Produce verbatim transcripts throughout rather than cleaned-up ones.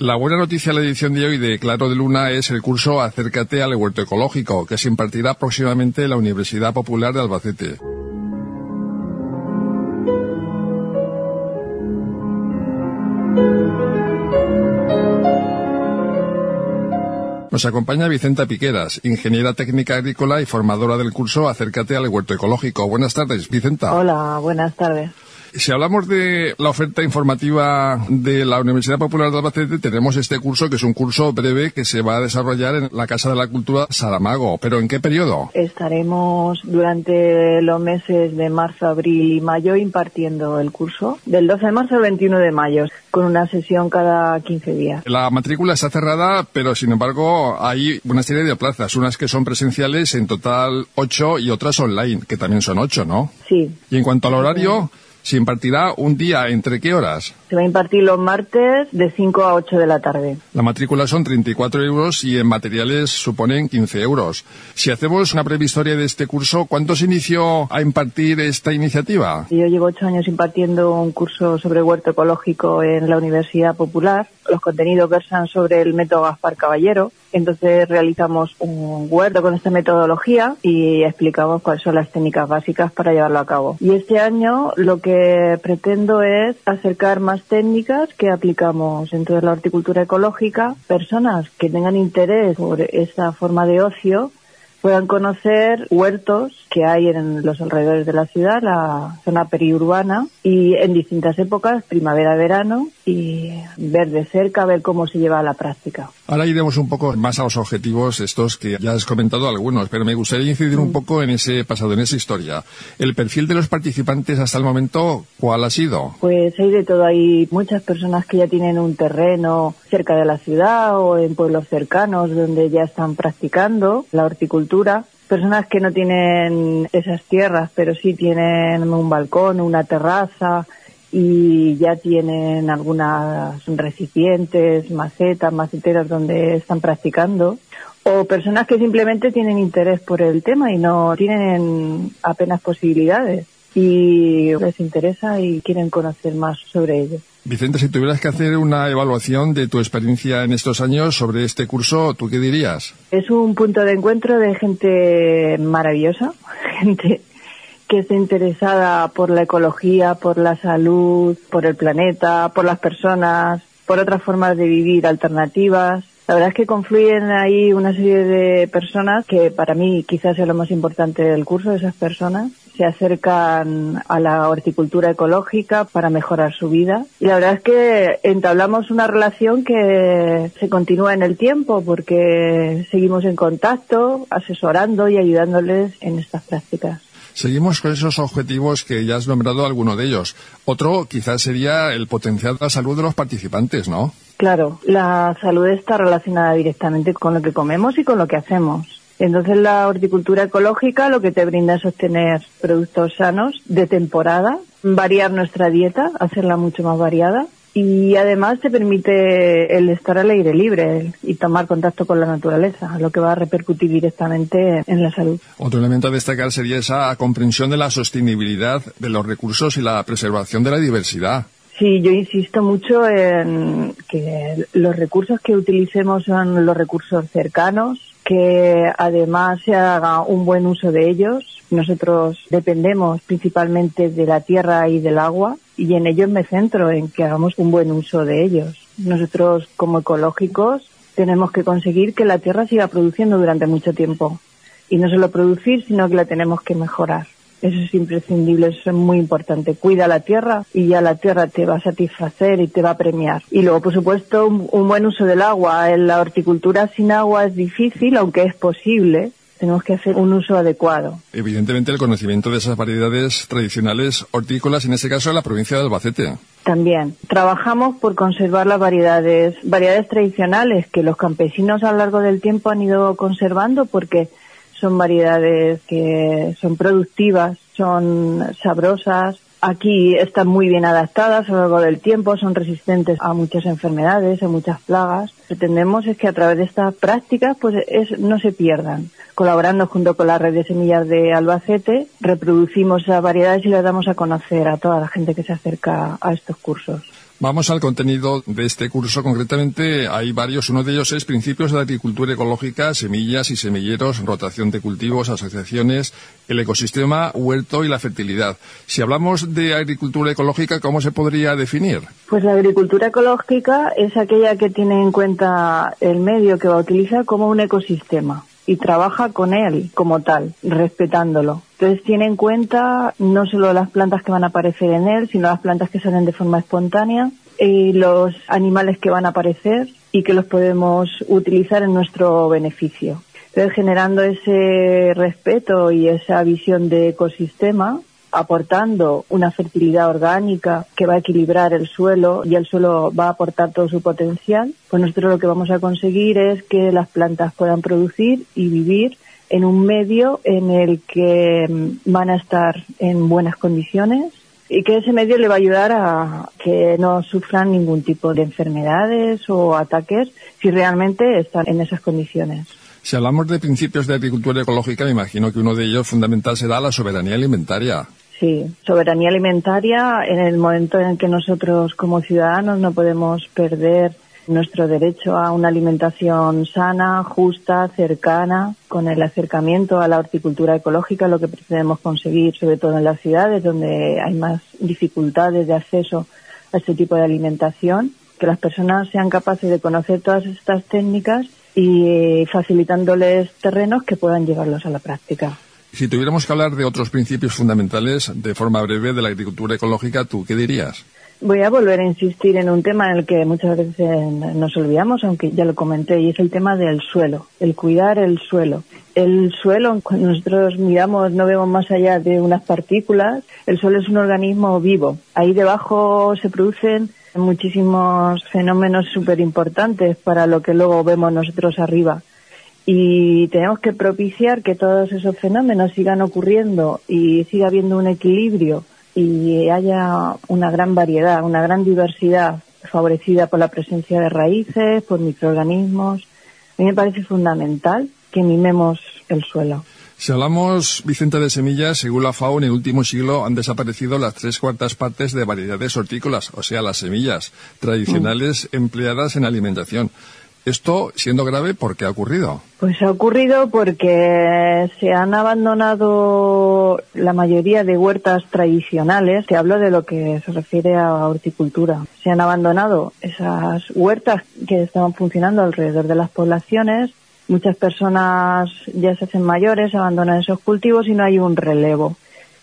La buena noticia de la edición de hoy de Claro de Luna es el curso Acércate al Huerto Ecológico, que se impartirá próximamente en la Universidad Popular de Albacete. Nos acompaña Vicenta Piqueras, ingeniera técnica agrícola y formadora del curso Acércate al Huerto Ecológico. Buenas tardes, Vicenta. Hola, buenas tardes. Si hablamos de la oferta informativa de la Universidad Popular de Albacete, tenemos este curso, que es un curso breve que se va a desarrollar en la Casa de la Cultura Saramago. ¿Pero en qué periodo? Estaremos durante los meses de marzo, abril y mayo impartiendo el curso, del doce de marzo al veintiuno de mayo, con una sesión cada quince días. La matrícula está cerrada, pero sin embargo hay una serie de plazas, unas que son presenciales, en total ocho, y otras online, que también son ocho, ¿no? Sí. Y en cuanto al horario, se impartirá un día, ¿entre qué horas? Se va a impartir los martes de cinco a ocho de la tarde. La matrícula son treinta y cuatro euros y en materiales suponen quince euros. Si hacemos una breve historia de este curso, ¿cuándo se inició a impartir esta iniciativa? Yo llevo ocho años impartiendo un curso sobre huerto ecológico en la Universidad Popular. Los contenidos versan sobre el método Gaspar Caballero. Entonces realizamos un huerto con esta metodología y explicamos cuáles son las técnicas básicas para llevarlo a cabo. Y este año lo que pretendo es acercar más técnicas que aplicamos dentro de la horticultura ecológica. Personas que tengan interés por esta forma de ocio puedan conocer huertos que hay en los alrededores de la ciudad, la zona periurbana, y en distintas épocas, primavera, verano, y ver de cerca, ver cómo se lleva a la práctica. Ahora iremos un poco más a los objetivos, estos que ya has comentado algunos, pero me gustaría incidir un poco en ese pasado, en esa historia. El perfil de los participantes hasta el momento, ¿cuál ha sido? Pues hay de todo. Hay muchas personas que ya tienen un terreno cerca de la ciudad o en pueblos cercanos donde ya están practicando la horticultura. Personas que no tienen esas tierras, pero sí tienen un balcón, una terraza, y ya tienen algunos recipientes, macetas, maceteros donde están practicando. O personas que simplemente tienen interés por el tema y no tienen apenas posibilidades y les interesa y quieren conocer más sobre ello. Vicente, si tuvieras que hacer una evaluación de tu experiencia en estos años sobre este curso, ¿tú qué dirías? Es un punto de encuentro de gente maravillosa, gente que está interesada por la ecología, por la salud, por el planeta, por las personas, por otras formas de vivir alternativas. La verdad es que confluyen ahí una serie de personas que para mí quizás sea lo más importante del curso. Esas personas se acercan a la horticultura ecológica para mejorar su vida. Y la verdad es que entablamos una relación que se continúa en el tiempo porque seguimos en contacto, asesorando y ayudándoles en estas prácticas. Seguimos con esos objetivos que ya has nombrado alguno de ellos. Otro quizás sería el potenciar la salud de los participantes, ¿no? Claro, la salud está relacionada directamente con lo que comemos y con lo que hacemos. Entonces la horticultura ecológica lo que te brinda es obtener productos sanos de temporada, variar nuestra dieta, hacerla mucho más variada. Y además te permite el estar al aire libre y tomar contacto con la naturaleza, lo que va a repercutir directamente en la salud. Otro elemento a destacar sería esa comprensión de la sostenibilidad de los recursos y la preservación de la diversidad. Sí, yo insisto mucho en que los recursos que utilicemos son los recursos cercanos, que además se haga un buen uso de ellos. Nosotros dependemos principalmente de la tierra y del agua y en ellos me centro, en que hagamos un buen uso de ellos. Nosotros como ecológicos tenemos que conseguir que la tierra siga produciendo durante mucho tiempo y no solo producir, sino que la tenemos que mejorar. Eso es imprescindible, eso es muy importante. Cuida la tierra y ya la tierra te va a satisfacer y te va a premiar. Y luego, por supuesto, un, un buen uso del agua. En la horticultura sin agua es difícil, aunque es posible. Tenemos que hacer un uso adecuado. Evidentemente, el conocimiento de esas variedades tradicionales hortícolas, en este caso en la provincia de Albacete. También trabajamos por conservar las variedades, variedades tradicionales que los campesinos a lo largo del tiempo han ido conservando porque son variedades que son productivas, son sabrosas. Aquí están muy bien adaptadas a lo largo del tiempo, son resistentes a muchas enfermedades, a muchas plagas. Lo que pretendemos es que a través de estas prácticas pues es, no se pierdan. Colaborando junto con la red de semillas de Albacete, reproducimos esas variedades y las damos a conocer a toda la gente que se acerca a estos cursos. Vamos al contenido de este curso. Concretamente hay varios. Uno de ellos es Principios de la Agricultura Ecológica, Semillas y Semilleros, Rotación de Cultivos, Asociaciones, el Ecosistema, Huerto y la Fertilidad. Si hablamos de agricultura ecológica, ¿cómo se podría definir? Pues la agricultura ecológica es aquella que tiene en cuenta el medio que va a utilizar como un ecosistema y trabaja con él como tal, respetándolo. Entonces tiene en cuenta no solo las plantas que van a aparecer en él, sino las plantas que salen de forma espontánea y los animales que van a aparecer y que los podemos utilizar en nuestro beneficio. Entonces, generando ese respeto y esa visión de ecosistema, aportando una fertilidad orgánica que va a equilibrar el suelo y el suelo va a aportar todo su potencial, pues nosotros lo que vamos a conseguir es que las plantas puedan producir y vivir en un medio en el que van a estar en buenas condiciones y que ese medio le va a ayudar a que no sufran ningún tipo de enfermedades o ataques si realmente están en esas condiciones. Si hablamos de principios de agricultura ecológica, me imagino que uno de ellos fundamental será la soberanía alimentaria. Sí, soberanía alimentaria en el momento en que nosotros como ciudadanos no podemos perder nuestro derecho a una alimentación sana, justa, cercana, con el acercamiento a la horticultura ecológica, lo que pretendemos conseguir, sobre todo en las ciudades donde hay más dificultades de acceso a este tipo de alimentación, que las personas sean capaces de conocer todas estas técnicas y facilitándoles terrenos que puedan llevarlos a la práctica. Si tuviéramos que hablar de otros principios fundamentales de forma breve de la agricultura ecológica, ¿tú qué dirías? Voy a volver a insistir en un tema en el que muchas veces nos olvidamos, aunque ya lo comenté, y es el tema del suelo, el cuidar el suelo. El suelo, cuando nosotros miramos, no vemos más allá de unas partículas. El suelo es un organismo vivo. Ahí debajo se producen muchísimos fenómenos súper importantes para lo que luego vemos nosotros arriba. Y tenemos que propiciar que todos esos fenómenos sigan ocurriendo y siga habiendo un equilibrio y haya una gran variedad, una gran diversidad favorecida por la presencia de raíces, por microorganismos. A mí me parece fundamental que mimemos el suelo. Si hablamos, Vicenta, de semillas, según la FAO, en el último siglo han desaparecido las tres cuartas partes de variedades hortícolas, o sea, las semillas tradicionales mm. empleadas en alimentación. Esto, siendo grave, ¿por qué ha ocurrido? Pues ha ocurrido porque se han abandonado la mayoría de huertas tradicionales. Te hablo de lo que se refiere a horticultura. Se han abandonado esas huertas que estaban funcionando alrededor de las poblaciones. Muchas personas ya se hacen mayores, abandonan esos cultivos y no hay un relevo.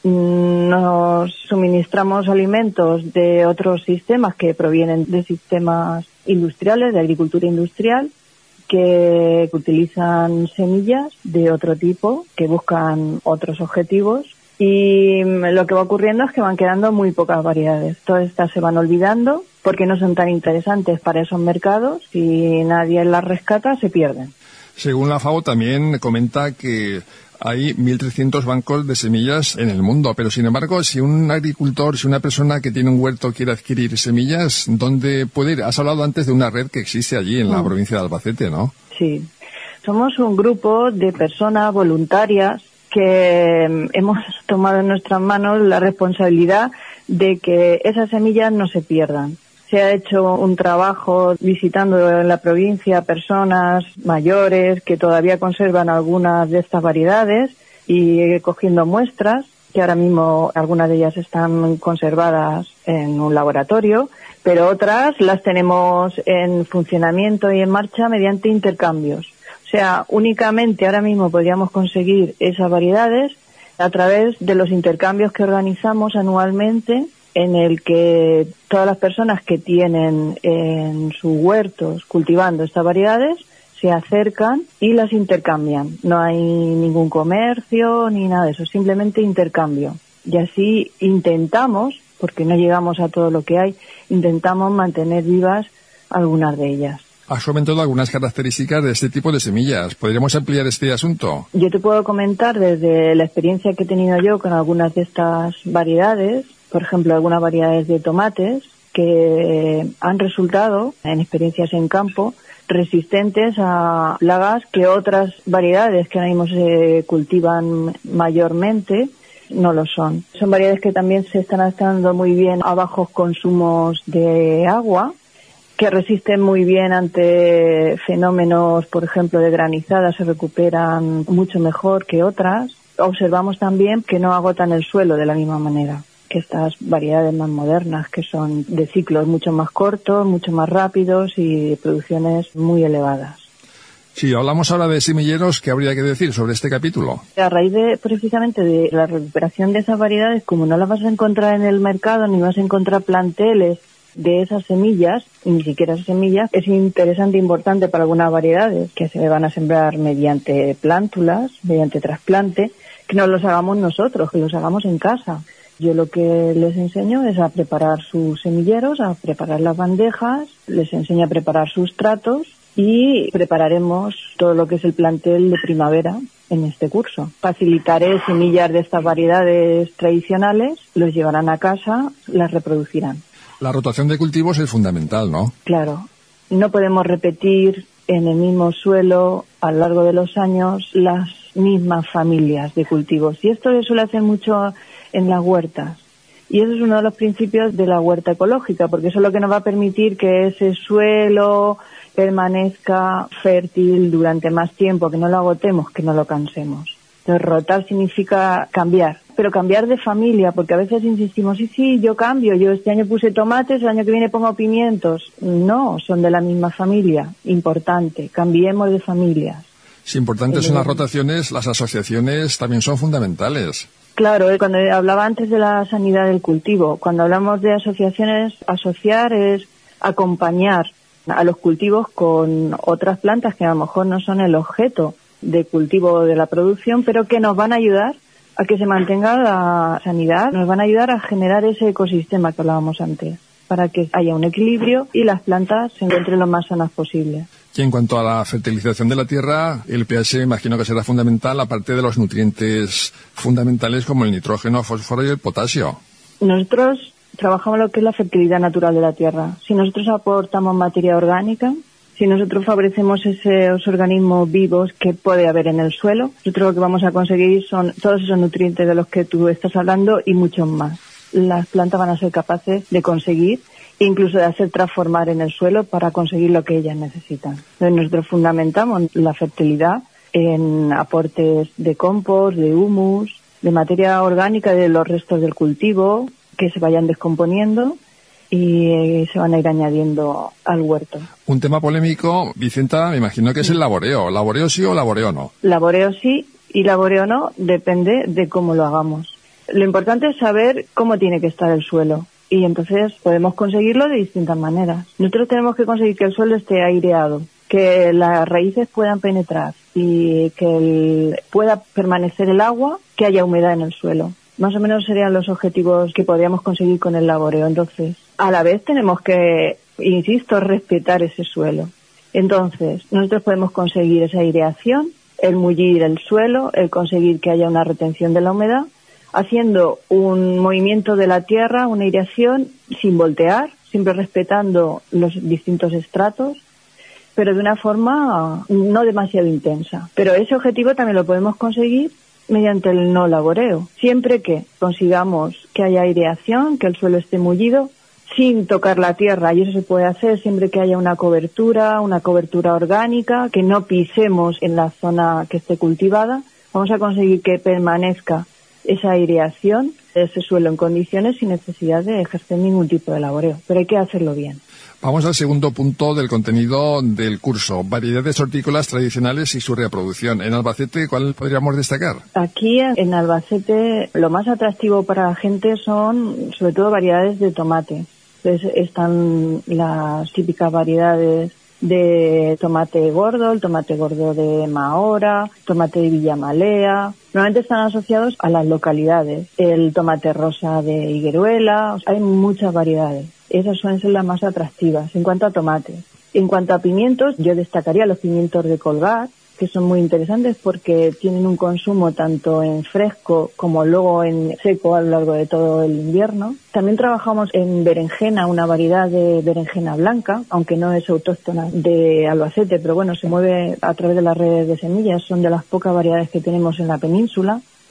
Nos suministramos alimentos de otros sistemas que provienen de sistemas industriales, de agricultura industrial, que utilizan semillas de otro tipo, que buscan otros objetivos, y lo que va ocurriendo es que van quedando muy pocas variedades. Todas estas se van olvidando porque no son tan interesantes para esos mercados y nadie las rescata, se pierden. Según la FAO también comenta que hay mil trescientos bancos de semillas en el mundo, pero sin embargo, si un agricultor, si una persona que tiene un huerto quiere adquirir semillas, ¿dónde puede ir? Has hablado antes de una red que existe allí en la mm. provincia de Albacete, ¿no? Sí. Somos un grupo de personas voluntarias que hemos tomado en nuestras manos la responsabilidad de que esas semillas no se pierdan. Se ha hecho un trabajo visitando en la provincia personas mayores que todavía conservan algunas de estas variedades y cogiendo muestras, que ahora mismo algunas de ellas están conservadas en un laboratorio, pero otras las tenemos en funcionamiento y en marcha mediante intercambios. O sea, únicamente ahora mismo podríamos conseguir esas variedades a través de los intercambios que organizamos anualmente, en el que todas las personas que tienen en sus huertos cultivando estas variedades se acercan y las intercambian. No hay ningún comercio ni nada de eso, simplemente intercambio. Y así intentamos, porque no llegamos a todo lo que hay, intentamos mantener vivas algunas de ellas. Has comentado algunas características de este tipo de semillas. ¿Podríamos ampliar este asunto? Yo te puedo comentar desde la experiencia que he tenido yo con algunas de estas variedades. Por ejemplo, algunas variedades de tomates que han resultado, en experiencias en campo, resistentes a plagas que otras variedades que ahora mismo se cultivan mayormente no lo son. Son variedades que también se están adaptando muy bien a bajos consumos de agua, que resisten muy bien ante fenómenos, por ejemplo, de granizada, se recuperan mucho mejor que otras. Observamos también que no agotan el suelo de la misma manera que estas variedades más modernas, que son de ciclos mucho más cortos, mucho más rápidos y de producciones muy elevadas. Sí, hablamos ahora de semilleros. ¿Qué habría que decir sobre este capítulo? A raíz de, precisamente, de la recuperación de esas variedades, como no las vas a encontrar en el mercado, ni vas a encontrar planteles de esas semillas, ni siquiera esas semillas, es interesante e importante para algunas variedades que se van a sembrar mediante plántulas, mediante trasplante, que no los hagamos nosotros, que los hagamos en casa. Yo lo que les enseño es a preparar sus semilleros, a preparar las bandejas, les enseño a preparar sustratos y prepararemos todo lo que es el plantel de primavera en este curso. Facilitaré semillas de estas variedades tradicionales, los llevarán a casa, las reproducirán. La rotación de cultivos es fundamental, ¿no? Claro. No podemos repetir en el mismo suelo a lo largo de los años las mismas familias de cultivos. Y esto se suele hacer mucho en las huertas. Y eso es uno de los principios de la huerta ecológica, porque eso es lo que nos va a permitir que ese suelo permanezca fértil durante más tiempo, que no lo agotemos, que no lo cansemos. Entonces, rotar significa cambiar, pero cambiar de familia, porque a veces insistimos, sí, sí, yo cambio, yo este año puse tomates, el año que viene pongo pimientos. No, son de la misma familia. Importante, cambiemos de familias. Si importantes son las rotaciones, las asociaciones también son fundamentales. Claro, cuando hablaba antes de la sanidad del cultivo, cuando hablamos de asociaciones, asociar es acompañar a los cultivos con otras plantas que a lo mejor no son el objeto de cultivo de la producción, pero que nos van a ayudar a que se mantenga la sanidad, nos van a ayudar a generar ese ecosistema que hablábamos antes, para que haya un equilibrio y las plantas se encuentren lo más sanas posible. Y en cuanto a la fertilización de la tierra, el pH imagino que será fundamental, aparte de los nutrientes fundamentales como el nitrógeno, el fósforo y el potasio. Nosotros trabajamos lo que es la fertilidad natural de la tierra. Si nosotros aportamos materia orgánica, si nosotros favorecemos esos organismos vivos que puede haber en el suelo, nosotros lo que vamos a conseguir son todos esos nutrientes de los que tú estás hablando y muchos más. Las plantas van a ser capaces de conseguir, incluso de hacer transformar en el suelo para conseguir lo que ellas necesitan. Entonces nosotros fundamentamos la fertilidad en aportes de compost, de humus, de materia orgánica de los restos del cultivo que se vayan descomponiendo y eh, se van a ir añadiendo al huerto. Un tema polémico, Vicenta, me imagino que es el laboreo. ¿Laboreo sí o laboreo no? Laboreo sí y laboreo no, depende de cómo lo hagamos. Lo importante es saber cómo tiene que estar el suelo y entonces podemos conseguirlo de distintas maneras. Nosotros tenemos que conseguir que el suelo esté aireado, que las raíces puedan penetrar y que el, pueda permanecer el agua, que haya humedad en el suelo. Más o menos serían los objetivos que podríamos conseguir con el laboreo. Entonces, a la vez tenemos que, insisto, respetar ese suelo. Entonces, nosotros podemos conseguir esa aireación, el mullir el suelo, el conseguir que haya una retención de la humedad, haciendo un movimiento de la tierra, una aireación sin voltear, siempre respetando los distintos estratos, pero de una forma no demasiado intensa. Pero ese objetivo también lo podemos conseguir mediante el no laboreo, siempre que consigamos que haya aireación, que el suelo esté mullido, sin tocar la tierra, y eso se puede hacer siempre que haya una cobertura, una cobertura orgánica, que no pisemos en la zona que esté cultivada. Vamos a conseguir que permanezca esa aireación, ese suelo en condiciones sin necesidad de ejercer ningún tipo de laboreo, pero hay que hacerlo bien. Vamos al segundo punto del contenido del curso, variedades hortícolas tradicionales y su reproducción. En Albacete, ¿cuál podríamos destacar? Aquí en Albacete lo más atractivo para la gente son sobre todo variedades de tomate. Entonces están las típicas variedades de tomate gordo, el tomate gordo de Mahora, tomate de Villamalea. Normalmente están asociados a las localidades. El tomate rosa de Higueruela, hay muchas variedades. Esas suelen ser las más atractivas en cuanto a tomates. En cuanto a pimientos, yo destacaría los pimientos de colgar, que son muy interesantes porque tienen un consumo tanto en fresco como luego en seco a lo largo de todo el invierno. También trabajamos en berenjena, una variedad de berenjena blanca, aunque no es autóctona de Albacete, pero bueno, se mueve a través de las redes de semillas. Son de las pocas variedades que tenemos en la península.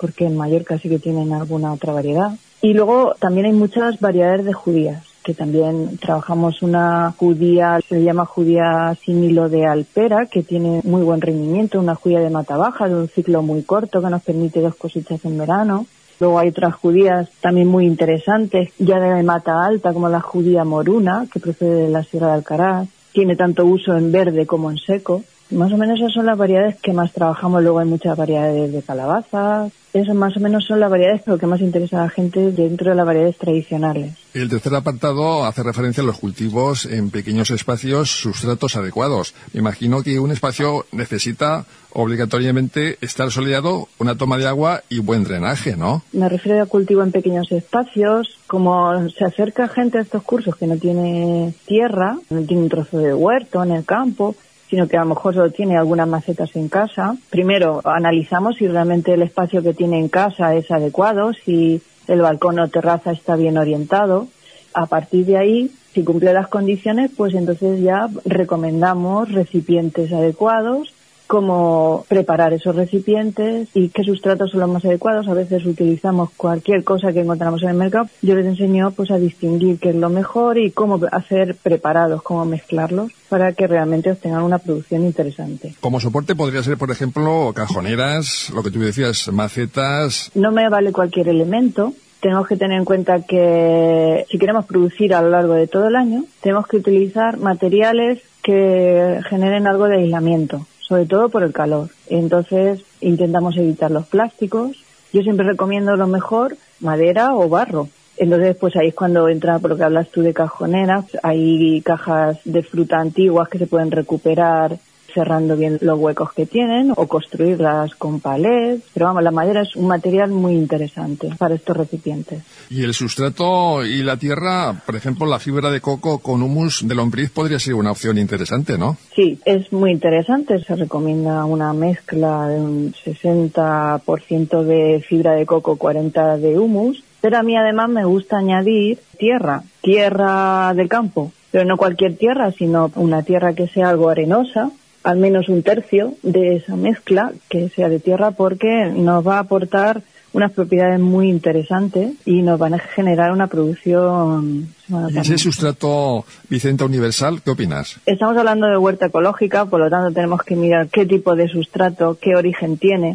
porque en Mallorca sí que tienen alguna otra variedad. Y luego también hay muchas variedades de judías, que también trabajamos una judía, se llama judía sin hilo de Alpera, que tiene muy buen rendimiento, una judía de mata baja, de un ciclo muy corto, que nos permite dos cosechas en verano. Luego hay otras judías también muy interesantes, ya de mata alta, como la judía moruna, que procede de la Sierra de Alcaraz. Tiene tanto uso en verde como en seco. Más o menos esas son las variedades que más trabajamos. Luego hay muchas variedades de calabazas. Esas más o menos son las variedades pero que más interesa a la gente dentro de las variedades tradicionales. El tercer apartado hace referencia a los cultivos en pequeños espacios, sustratos adecuados. Me imagino que un espacio necesita obligatoriamente estar soleado, una toma de agua y buen drenaje, ¿no? Me refiero a cultivo en pequeños espacios. Como se acerca gente a estos cursos que no tiene tierra, no tiene un trozo de huerto en el campo, sino que a lo mejor solo tiene algunas macetas en casa. Primero analizamos si realmente el espacio que tiene en casa es adecuado, si el balcón o terraza está bien orientado. A partir de ahí, si cumple las condiciones, pues entonces ya recomendamos recipientes adecuados, cómo preparar esos recipientes y qué sustratos son los más adecuados. A veces utilizamos cualquier cosa que encontramos en el mercado. Yo les enseño pues a distinguir qué es lo mejor y cómo hacer preparados, cómo mezclarlos para que realmente obtengan una producción interesante. Como soporte podría ser, por ejemplo, cajoneras, lo que tú decías, macetas. No me vale cualquier elemento. Tenemos que tener en cuenta que si queremos producir a lo largo de todo el año, tenemos que utilizar materiales que generen algo de aislamiento, sobre todo por el calor. Entonces intentamos evitar los plásticos. Yo siempre recomiendo lo mejor, madera o barro. Entonces pues ahí es cuando entra, por lo que hablas tú de cajoneras, hay cajas de fruta antiguas que se pueden recuperar cerrando bien los huecos que tienen o construirlas con palets. Pero vamos, la madera es un material muy interesante para estos recipientes. Y el sustrato y la tierra, por ejemplo, la fibra de coco con humus de lombriz podría ser una opción interesante, ¿no? Sí, es muy interesante. Se recomienda una mezcla de un sesenta por ciento de fibra de coco, cuarenta por ciento de humus. Pero a mí además me gusta añadir tierra, tierra del campo. Pero no cualquier tierra, sino una tierra que sea algo arenosa, al menos un tercio de esa mezcla que sea de tierra, porque nos va a aportar unas propiedades muy interesantes y nos van a generar una producción. ¿Y ese sustrato, Vicenta, universal, qué opinas? Estamos hablando de huerta ecológica, por lo tanto tenemos que mirar qué tipo de sustrato, qué origen tiene,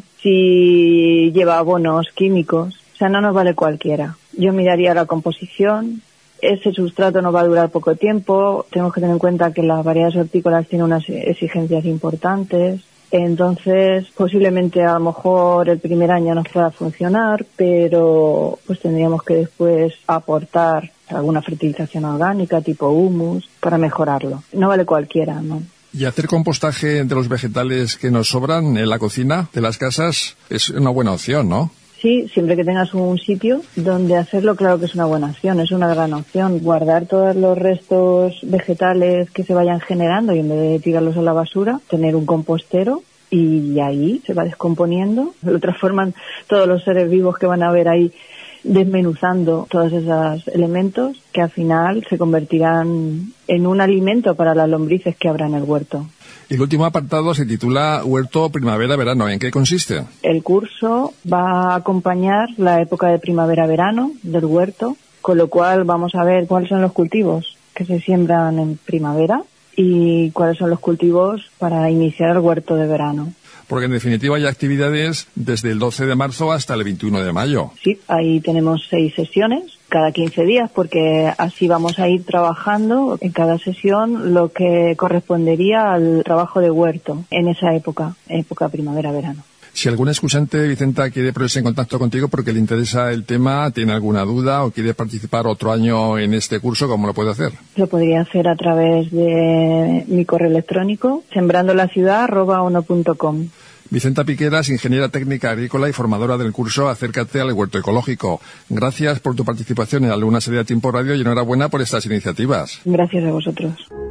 si lleva abonos químicos, o sea, no nos vale cualquiera. Yo miraría la composición. Ese sustrato nos va a durar poco tiempo. Tenemos que tener en cuenta que las variedades hortícolas tienen unas exigencias importantes. Entonces, posiblemente a lo mejor el primer año nos pueda funcionar, pero pues tendríamos que después aportar alguna fertilización orgánica tipo humus para mejorarlo. No vale cualquiera, ¿no? Y hacer compostaje de los vegetales que nos sobran en la cocina de las casas es una buena opción, ¿no? Sí, siempre que tengas un sitio donde hacerlo, claro que es una buena opción, es una gran opción. Guardar todos los restos vegetales que se vayan generando y en vez de tirarlos a la basura, tener un compostero y ahí se va descomponiendo. Lo transforman todos los seres vivos que van a ver ahí, desmenuzando todos esos elementos que al final se convertirán en un alimento para las lombrices que habrá en el huerto. Y el último apartado se titula Huerto Primavera-Verano. ¿En qué consiste? El curso va a acompañar la época de primavera-verano del huerto, con lo cual vamos a ver cuáles son los cultivos que se siembran en primavera y cuáles son los cultivos para iniciar el huerto de verano. Porque en definitiva hay actividades desde el doce de marzo hasta el veintiuno de mayo. Sí, ahí tenemos seis sesiones cada quince días, porque así vamos a ir trabajando en cada sesión lo que correspondería al trabajo de huerto en esa época, época primavera-verano. Si algún escuchante, Vicenta, quiere ponerse en contacto contigo porque le interesa el tema, tiene alguna duda o quiere participar otro año en este curso, ¿cómo lo puede hacer? Lo podría hacer a través de mi correo electrónico, sembrandolaciudad arroba ono punto com. Vicenta Piqueras, ingeniera técnica agrícola y formadora del curso Acércate al Huerto Ecológico. Gracias por tu participación en la Luna Serie de Tiempo Radio y enhorabuena por estas iniciativas. Gracias a vosotros.